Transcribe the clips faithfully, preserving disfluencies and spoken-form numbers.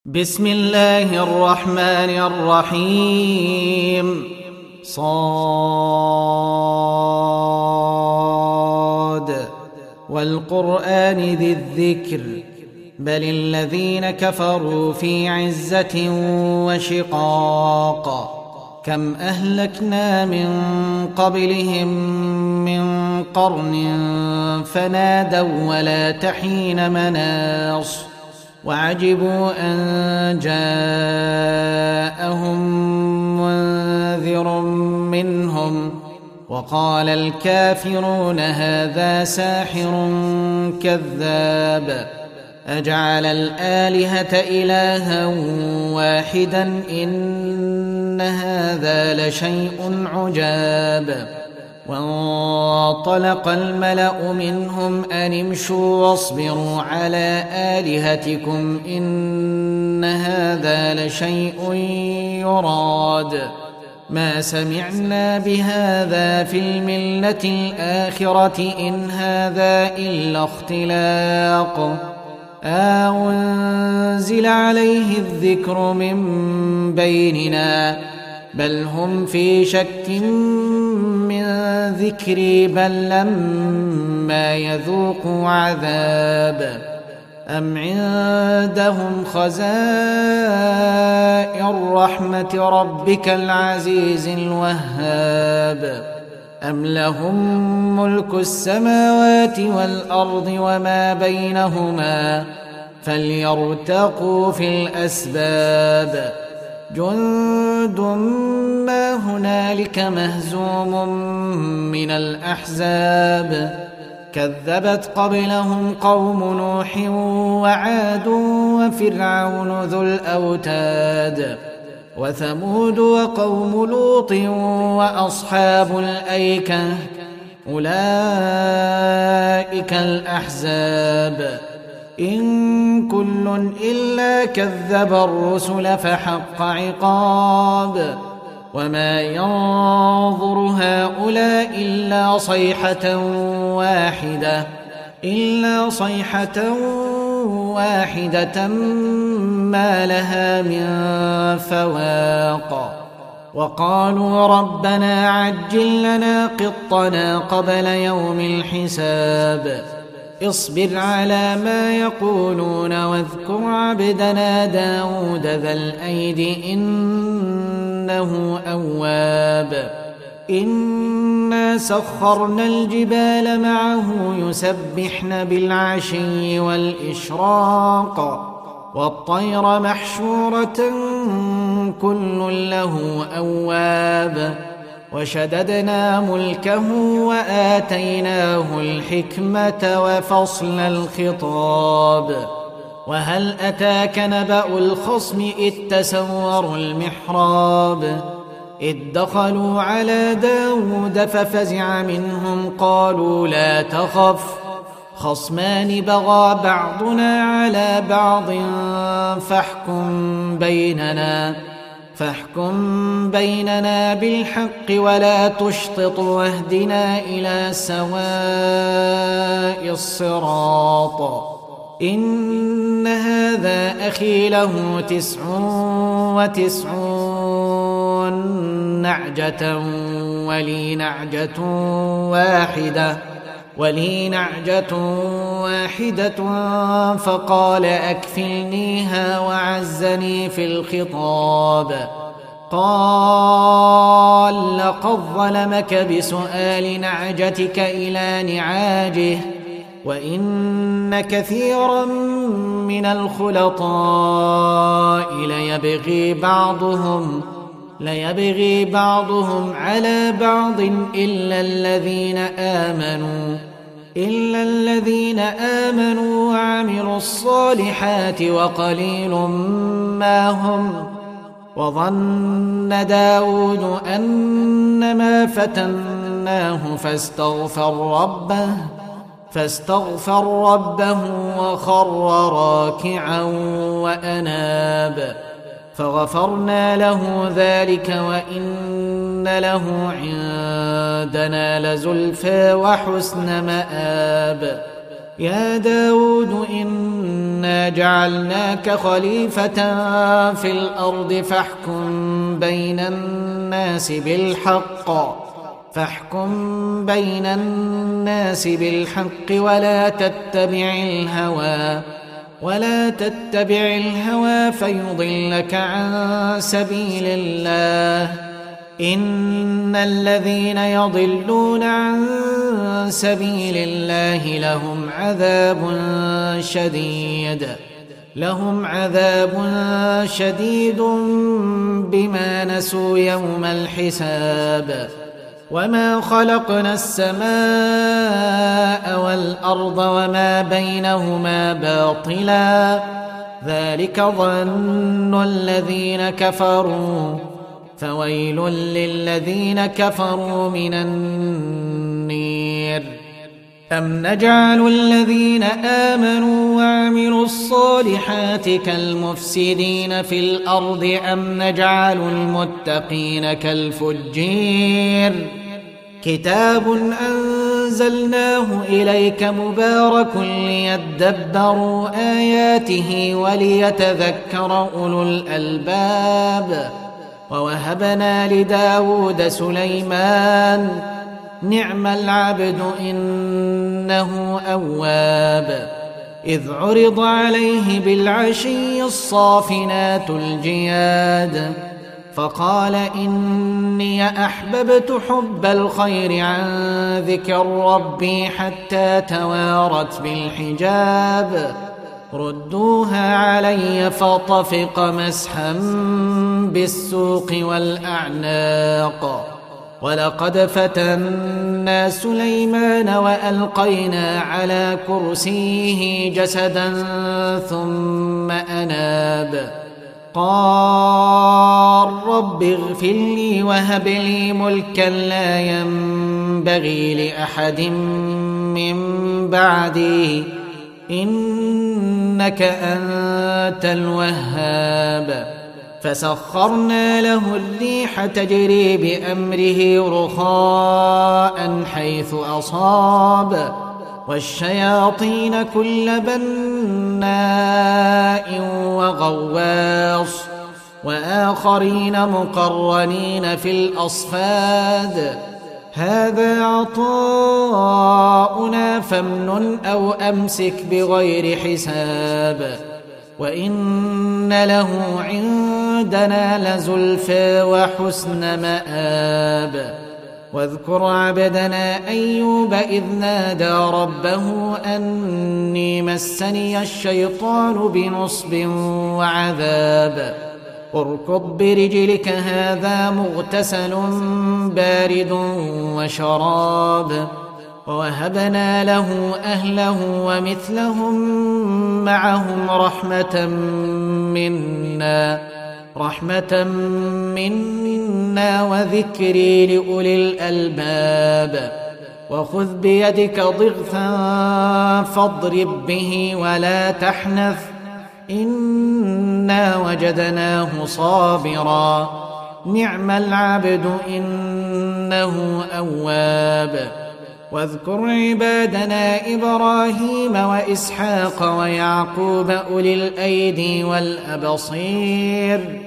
بسم الله الرحمن الرحيم. صاد والقرآن ذي الذكر بل الذين كفروا في عزة وشقاق كم أهلكنا من قبلهم من قرن فنادوا ولا تحين مناص وعجبوا أن جاءهم منذر منهم وقال الكافرون هذا ساحر كذاب أجعل الآلهة إلها واحدا إن هذا لشيء عجاب. وانطلق الملأ منهم أن امشوا واصبروا على آلهتكم إن هذا لشيء يراد ما سمعنا بهذا في الملة الآخرة إن هذا إلا اختلاق أنزل عليه الذكر من بيننا بل هم في شك من ذكري بل لما يذوقوا عذاب أم عندهم خزائن رحمة ربك العزيز الوهاب أم لهم ملك السماوات والأرض وما بينهما فليرتقوا في الأسباب جند ما هنالك مهزوم من الأحزاب كذبت قبلهم قوم نوح وعاد وفرعون ذو الأوتاد وثمود وقوم لوط وأصحاب الأيكة أولئك الأحزاب إن كل إلا كذب الرسل فحق عقاب وما ينظر هؤلاء إلا صيحة واحدة إلا صيحة واحدة ما لها من فواق وقالوا ربنا عجل لنا قطنا قبل يوم الحساب اصبر على ما يقولون واذكر عبدنا داود ذا الأيد إنه أواب إنا سخرنا الجبال معه يسبحن بالعشي والإشراق والطير محشورة كل له أواب وشددنا ملكه وآتيناه الحكمة وفصل الخطاب وهل أتاك نبأ الخصم إذ تسوروا المحراب إذ دخلوا على داود ففزع منهم قالوا لا تخف خصمان بغى بعضنا على بعض فاحكم بيننا فاحكم بيننا بالحق ولا تشطط واهدنا إلى سواء الصراط إن هذا أخي له تسع وتسعون نعجة ولي نعجة واحدة ولي نعجة واحدة فقال أكفلنيها وعزني في الخطاب قال لقد ظلمك بسؤال نعجتك إلى نعاجه وإن كثيرا من الخلطاء ليبغي بعضهم ليبغي بعضهم على بعض إلا الذين آمنوا إلا الذين آمنوا وعملوا الصالحات وقليل ما هم وظن داود أنما فتناه فاستغفر ربه فاستغفر ربه وخر راكعا وأناب فغفرنا له ذلك وإن له عندنا لزلفى وحسن مآب يا داود إنا جعلناك خليفة في الأرض فاحكم بين الناس بالحق فاحكم بين الناس بالحق ولا تتبع الهوى ولا تتبع الهوى فيضلك عن سبيل الله إن الذين يضلون عن سبيل الله لهم عذاب شديد لهم عذاب شديد بما نسوا يوم الحساب وما خلقنا السماء والأرض وما بينهما باطلا ذلك ظن الذين كفروا فويل للذين كفروا من النير أم نجعل الذين آمنوا وعملوا الصالحات كالمفسدين في الأرض أم نجعل المتقين كالفجير كتاب أنزلناه إليك مبارك ليدبروا آياته وليتذكر أولو الألباب ووهبنا لداود سليمان نعم العبد إنه أواب إذ عرض عليه بالعشي الصافنات الجياد فقال إني أحببت حب الخير عن ذكر ربي حتى توارت بالحجاب ردوها علي فطفق مسحا بالسوق والأعناق ولقد فتنا سليمان وألقينا على كرسيه جسدا ثم أناب قال رب اغفر لي وهب لي ملكا لا ينبغي لأحد من بعدي إنك أنت الوهاب فسخرنا له الريح تجري بأمره رخاء حيث أصاب والشياطين كل بناء وغواص وآخرين مقرنين في الأصفاد هذا عطاؤنا فامنن أو أمسك بغير حساب وإن له عندنا لزلفى وحسن مآب واذكر عبدنا أيوب إذ نادى ربه أني مسني الشيطان بنصب وعذاب اركض برجلك هذا مغتسل بارد وشراب ووهبنا له أهله ومثلهم معهم رحمة منا رحمة منا وذكري لأولي الألباب وخذ بيدك ضغثا فاضرب به ولا تحنث إنا وجدناه صابرا نعم العبد إنه أواب واذكر عبادنا إبراهيم وإسحاق ويعقوب أولي الأيدي والأبصير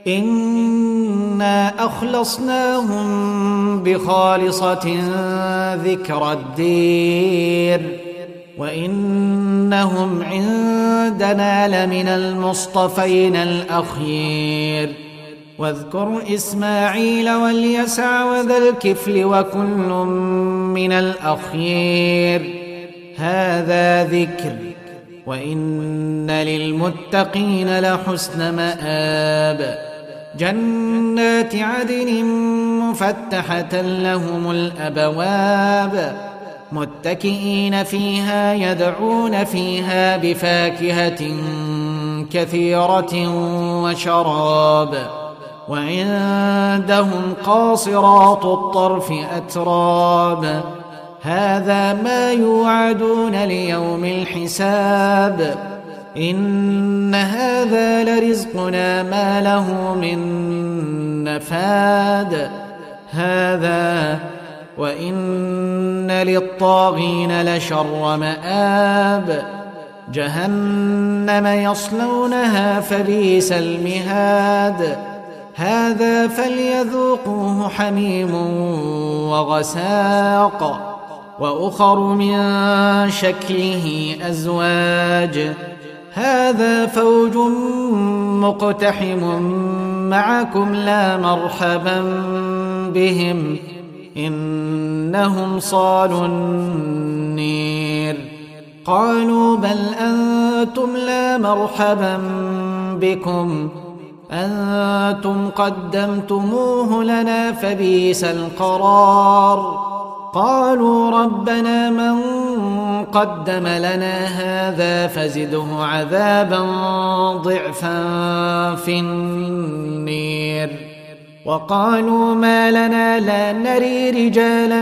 إنا أخلصناهم بخالصة ذكر الدير وإنهم عندنا لمن المصطفين الأخير واذكر إسماعيل واليسع وذا الكفل وكل من الأخير هذا ذكر وإن للمتقين لحسن مآب جنات عدن مفتحة لهم الأبواب متكئين فيها يدعون فيها بفاكهة كثيرة وشراب وعندهم قاصرات الطرف أتراب هذا ما يوعدون ليوم الحساب إن هذا لرزقنا ما له من نفاد هذا وإن للطاغين لشر مآب جهنم يصلونها فبئس المهاد هذا فليذوقوه حميم وغساق وأخر من شكله أزواج هذا فوج مقتحم معكم لا مرحبا بهم إنهم صالوا النير قالوا بل أنتم لا مرحبا بكم أنتم قدمتموه لنا فبئس القرار قالوا ربنا من قدم لنا هذا فزده عذابا ضعفا في النير وقالوا ما لنا لا نري رجالا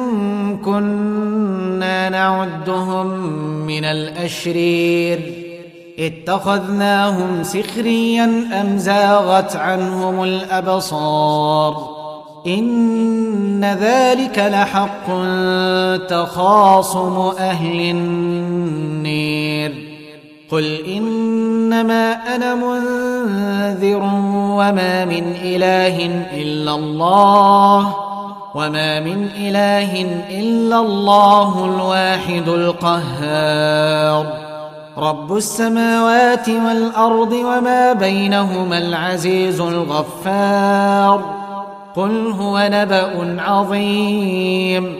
كنا نعدهم من الأشرير اتخذناهم سخريا أم زاغت عنهم الأبصار إن ذلك لحق تخاصم أهل النير قل إنما أنا منذر وما من إله إلا الله وما من إله إلا الله الواحد القهار رب السماوات والأرض وما بينهما العزيز الغفار قل هو نبأ عظيم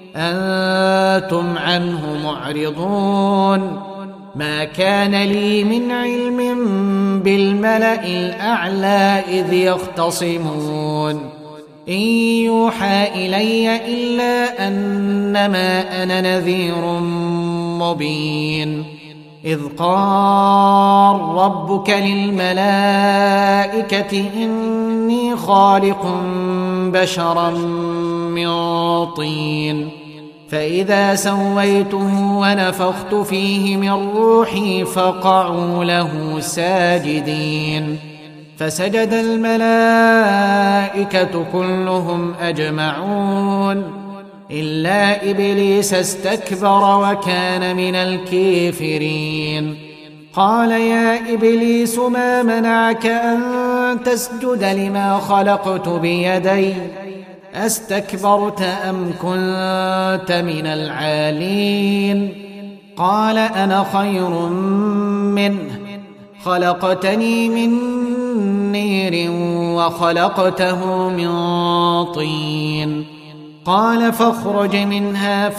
أنتم عنه معرضون ما كان لي من علم بالملأ الأعلى إذ يختصمون إن يوحى إلي إلا أنما أنا نذير مبين إذ قال ربك للملائكة إني خالق بشرا من طين فإذا سويته ونفخت فيه من روحي فقعوا له ساجدين فسجد الملائكة كلهم أجمعون إلا إبليس استكبر وكان من الكافرين قال يا إبليس ما منعك أن تسجد لما خلقت بيدي أستكبرت أم كنت من العالين قال أنا خير منه خلقتني من نير وخلقته من طين قال فاخرج منها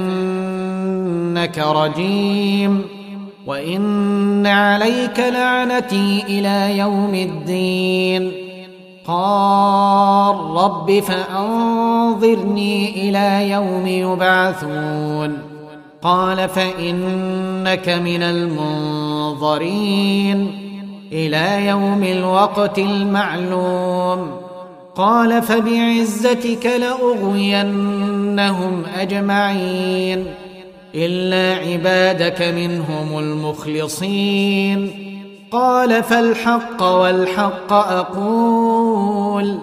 فإنك رجيم وإن عليك لعنتي إلى يوم الدين قال رب فأنظرني إلى يوم يبعثون قال فإنك من المنظرين إلى يوم الوقت المعلوم قال فبعزتك لأغوينهم أجمعين إلا عبادك منهم المخلصين قال فالحق والحق أقول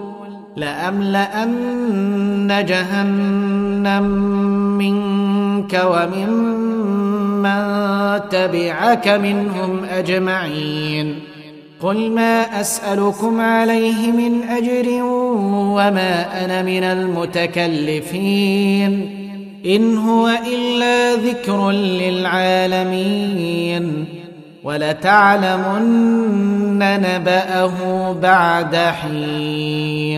لأملأن جهنم منك وممن تبعك منهم أجمعين قل ما أسألكم عليه من أجر وما أنا من المتكلفين إن هو إلا ذكر للعالمين ولتعلمن نبأه بعد حين